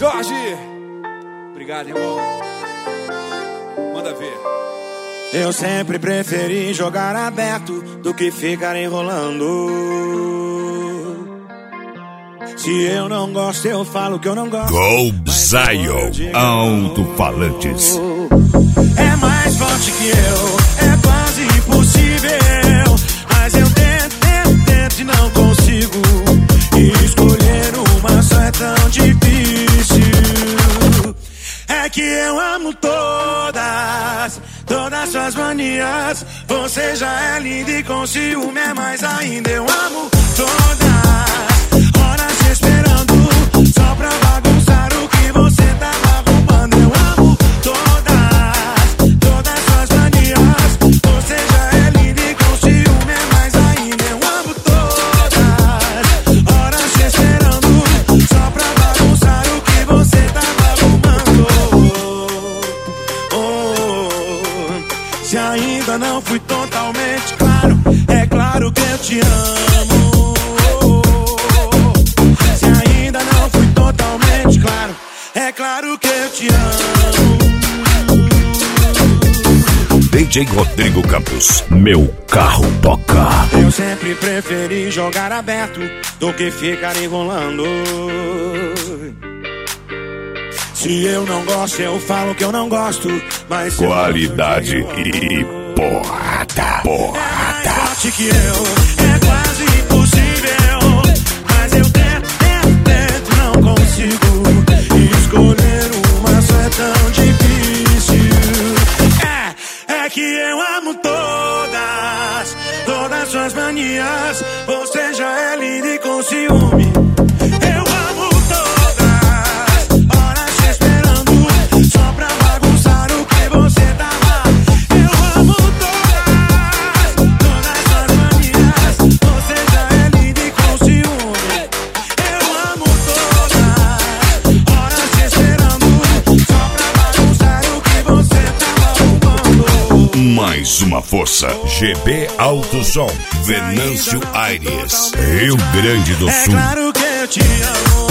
Jorge, obrigado, irmão. Manda ver. Eu sempre preferi jogar aberto do que ficar enrolando. Se eu não gosto, eu falo que eu não gosto. Go Zion, alto-falantes. É mais forte que eu, é quase impossível. Mas eu tento e não consigo. E escolher uma só é tão difícil. É que eu amo todas suas manias. Você já é linda e com ciúme é mais ainda. Eu amo todas, horas esperando só pra bagunçar o que você tava arrumando. Eu amo todas suas manias. Você já é linda e com ciúme é mais ainda. Eu amo todas, horas esperando só pra bagunçar o que você tava arrumando. Se ainda não fui totalmente claro, é claro que eu te amo. Se ainda não fui totalmente claro, é claro que eu te amo. DJ Rodrigo Campos, meu carro toca. Eu sempre preferi jogar aberto do que ficar enrolando. Se eu não gosto, eu falo que eu não gosto. Mas qualidade e porrada. É mais forte que eu, é quase impossível. Mas eu tento, não consigo. E escolher uma só é tão difícil. É que eu amo todas suas manias. Você já é linda e com ciúme. Eu amo todas, horas esperando só pra bagunçar o que você tava. Eu amo todas suas manias. Você já é linda e com ciúme. Eu amo todas, horas esperando só pra bagunçar o que você tava arrumando. Mais uma força, GB Alto Som, Venâncio Aires, Rio Grande do Sul. É claro que eu te amo.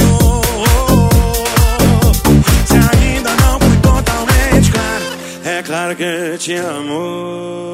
Se ainda não fui totalmente claro, é claro que eu te amo.